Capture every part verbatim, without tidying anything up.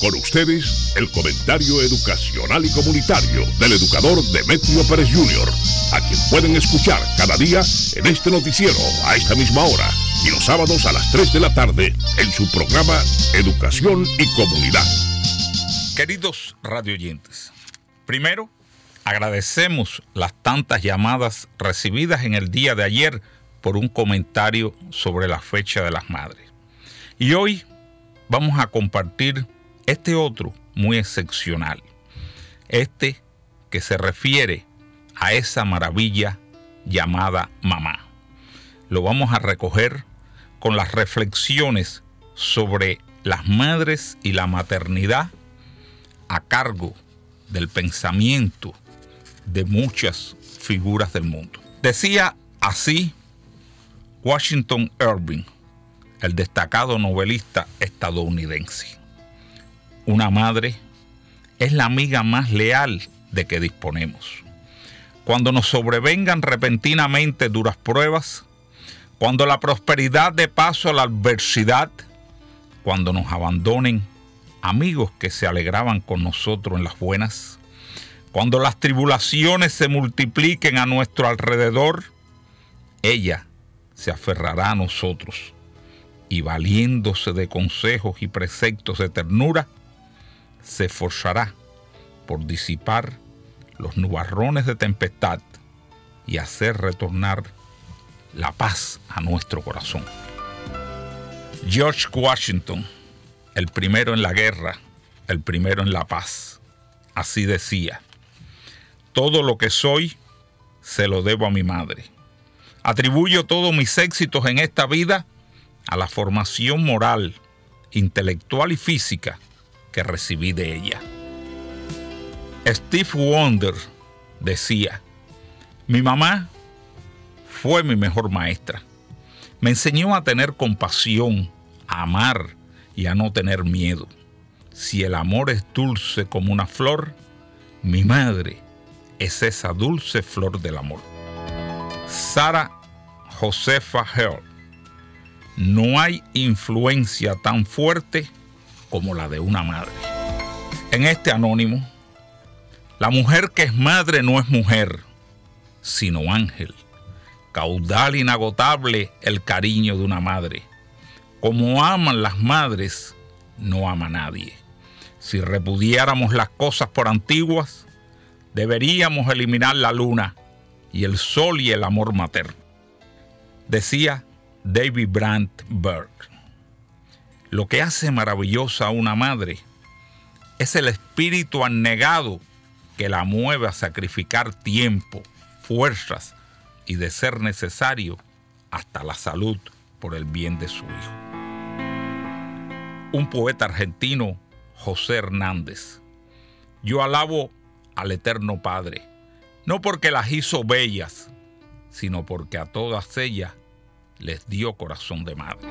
Con ustedes, el comentario educacional y comunitario del educador Demetrio Pérez junior, a quien pueden escuchar cada día en este noticiero a esta misma hora y los sábados a las tres de la tarde en su programa Educación y Comunidad. Queridos radioyentes, primero agradecemos las tantas llamadas recibidas en el día de ayer por un comentario sobre la fecha de las madres. Y hoy vamos a compartir este otro muy excepcional, este que se refiere a esa maravilla llamada mamá. Lo vamos a recoger con las reflexiones sobre las madres y la maternidad a cargo del pensamiento de muchas figuras del mundo. Decía así Washington Irving, el destacado novelista estadounidense: una madre es la amiga más leal de que disponemos. Cuando nos sobrevengan repentinamente duras pruebas, cuando la prosperidad dé paso a la adversidad, cuando nos abandonen amigos que se alegraban con nosotros en las buenas, cuando las tribulaciones se multipliquen a nuestro alrededor, ella se aferrará a nosotros y, valiéndose de consejos y preceptos de ternura, se esforzará por disipar los nubarrones de tempestad y hacer retornar la paz a nuestro corazón. George Washington, el primero en la guerra, el primero en la paz, así decía: todo lo que soy se lo debo a mi madre. Atribuyo todos mis éxitos en esta vida a la formación moral, intelectual y física que recibí de ella. Steve Wonder decía: mi mamá fue mi mejor maestra. Me enseñó a tener compasión, a amar y a no tener miedo. Si el amor es dulce como una flor, mi madre es esa dulce flor del amor. Sarah Josefa Heard: no hay influencia tan fuerte como la de una madre. En este anónimo, la mujer que es madre no es mujer, sino ángel. Caudal inagotable el cariño de una madre. Como aman las madres, no ama nadie. Si repudiáramos las cosas por antiguas, deberíamos eliminar la luna y el sol y el amor materno. Decía David Brandt Berg: lo que hace maravillosa a una madre es el espíritu abnegado que la mueve a sacrificar tiempo, fuerzas y, de ser necesario, hasta la salud por el bien de su hijo. Un poeta argentino, José Hernández: yo alabo al Eterno Padre, no porque las hizo bellas, sino porque a todas ellas les dio corazón de madre.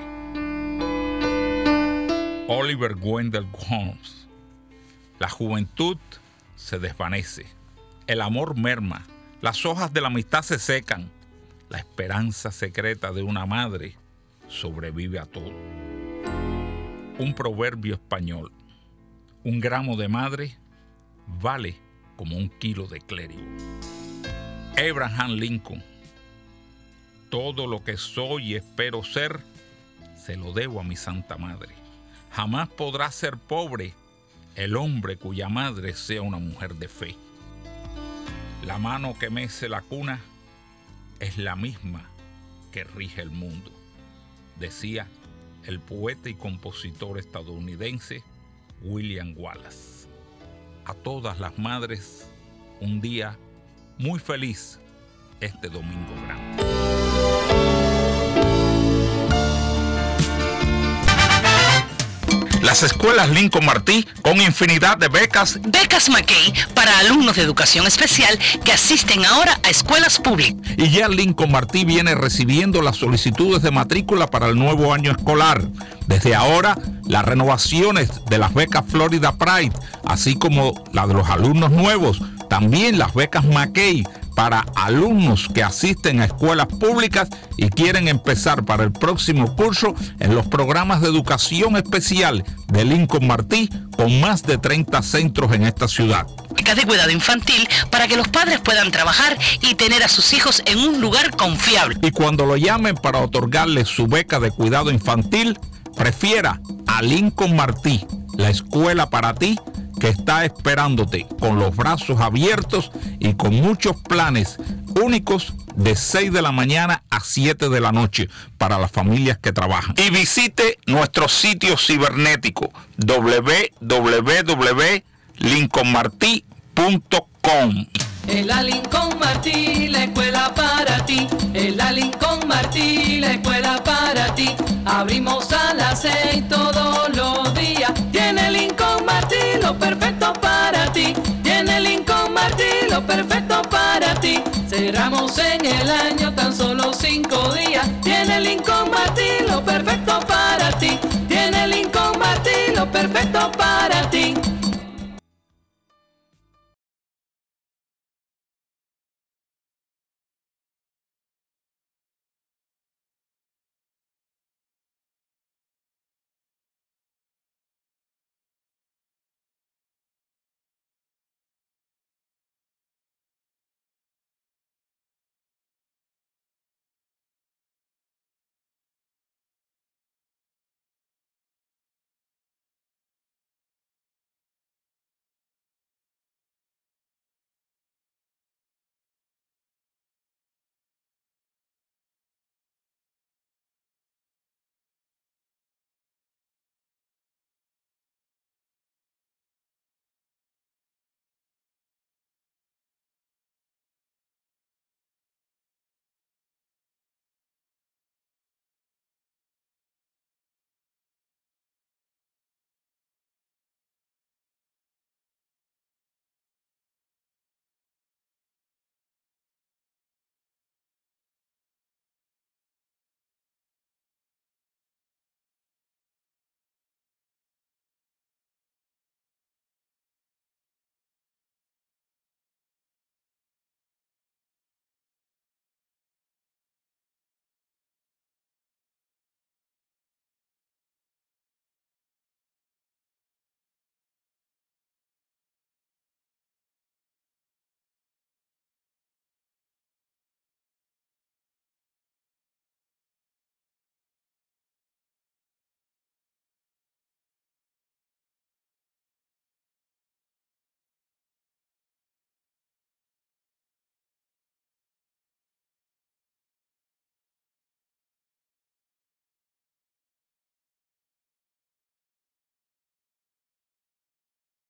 Oliver Wendell Holmes: la juventud se desvanece, el amor merma, las hojas de la amistad se secan, la esperanza secreta de una madre sobrevive a todo. Un proverbio español: un gramo de madre vale como un kilo de clérigo. Abraham Lincoln: todo lo que soy y espero ser, se lo debo a mi Santa Madre. Jamás podrá ser pobre el hombre cuya madre sea una mujer de fe. La mano que mece la cuna es la misma que rige el mundo, decía el poeta y compositor estadounidense William Wallace. A todas las madres, un día muy feliz este domingo grande. Las escuelas Lincoln Martí con infinidad de becas. Becas McKay para alumnos de educación especial que asisten ahora a escuelas públicas. Y ya Lincoln Martí viene recibiendo las solicitudes de matrícula para el nuevo año escolar. Desde ahora, las renovaciones de las becas Florida Pride, así como la de los alumnos nuevos, también las becas McKay para alumnos que asisten a escuelas públicas y quieren empezar para el próximo curso en los programas de educación especial de Lincoln Martí, con más de treinta centros en esta ciudad. Becas de cuidado infantil para que los padres puedan trabajar y tener a sus hijos en un lugar confiable. Y cuando lo llamen para otorgarle su beca de cuidado infantil, prefiera a Lincoln Martí, la escuela para ti, que está esperándote con los brazos abiertos y con muchos planes únicos de seis de la mañana a siete de la noche para las familias que trabajan. Y visite nuestro sitio cibernético doble u doble u doble u punto lincoln martí punto com. En la Lincoln Martí, la escuela para ti. En la Lincoln Martí, la escuela para ti. Abrimos a las seis todos los días. Tiene Lincoln Martí lo perfecto para ti. Tiene Lincoln Martí lo perfecto para ti. Cerramos en el año tan solo cinco.